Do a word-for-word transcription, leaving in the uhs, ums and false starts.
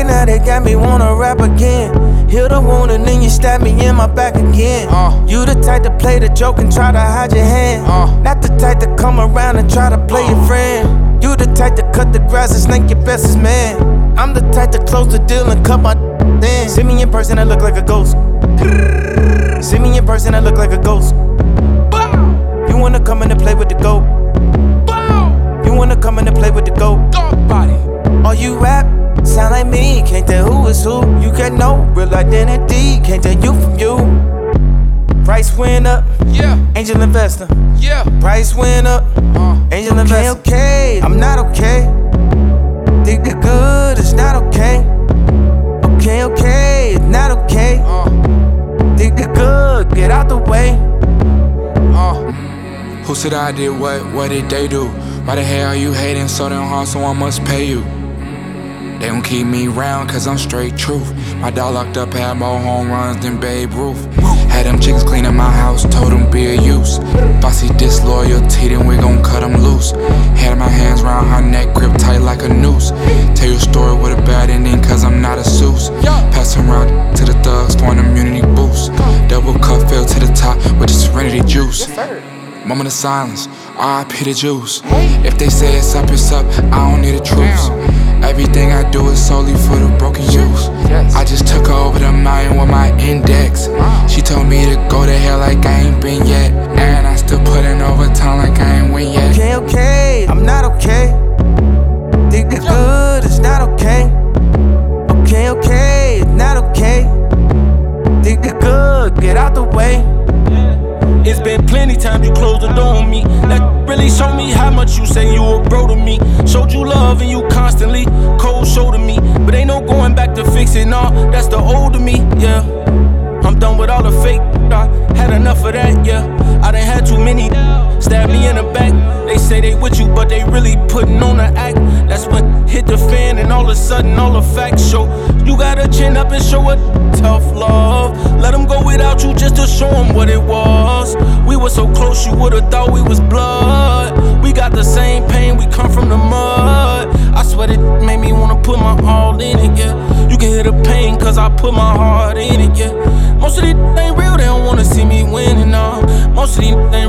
now they got me wanna rap again. Heal the wound and then you stab me in my back again. uh, You the type to play the joke and try to hide your hand. uh, Not the type to come around and try to play uh, your friend. You the type to cut the grass and snake your bestest man. I'm the type to close the deal and cut my in. See me in person, I look like a ghost. See me in person, I look like a ghost. You wanna come in and play with the goat? You wanna come in and play with the goat? Body. Oh, you rap? Sound like me, can't tell who is who. You get no real identity, can't tell you from you. Price went up, yeah. Angel investor, yeah. Price went up, uh, angel okay, investor. Okay, I'm not okay. Think the good, it's not okay. Okay, okay, it's not okay. Uh, Think the good, get out the way. Uh, who said I did what? What did they do? Why the hell are you hating so damn hard? Someone must pay you. They gon' keep me round cause I'm straight truth. My dog locked up had more home runs than Babe Ruth. Had them chickens cleaning my house, told them be a use. If I see disloyalty, then we gon' cut them loose. Had my hands round her neck, grip tight like a noose. Tell you a story with a bad ending cause I'm not a Seuss. Pass them round to the thugs for an immunity boost. Double cup fell to the top with the serenity juice. Moment of silence, R I P the juice. If they say it's up, it's up, I don't need a truce. Everything I do is solely for the broken youth. I just took her over the mountain with my index. She told me to go to hell like I ain't been yet. And I still put in overtime like I ain't win yet. Okay, okay, I'm not okay. Think the good, it's not okay. Okay, okay, it's not okay. Think the good, get out the way. It's been plenty times you closed the door on me. That really showed me how much you say you a bro to me. Showed you love and you constantly cold shoulder me. But ain't no going back to fix it, nah, that's the old of me, yeah. I'm done with all the fake, I had enough of that, yeah. I done had too many stab me in the back. They say they with you, but they really putting on the act. That's when hit the fan and all of a sudden all the facts show. You gotta chin up and show a tough love. Let them go without you just to show them what it was. We were so close you would've thought we was blood. We got the same pain, we come from the mud. I swear it made me wanna put my all in it, yeah. You can hear the pain cause I put my heart in it, yeah. Most of these ain't real, they don't wanna see me winning, nah. Most of these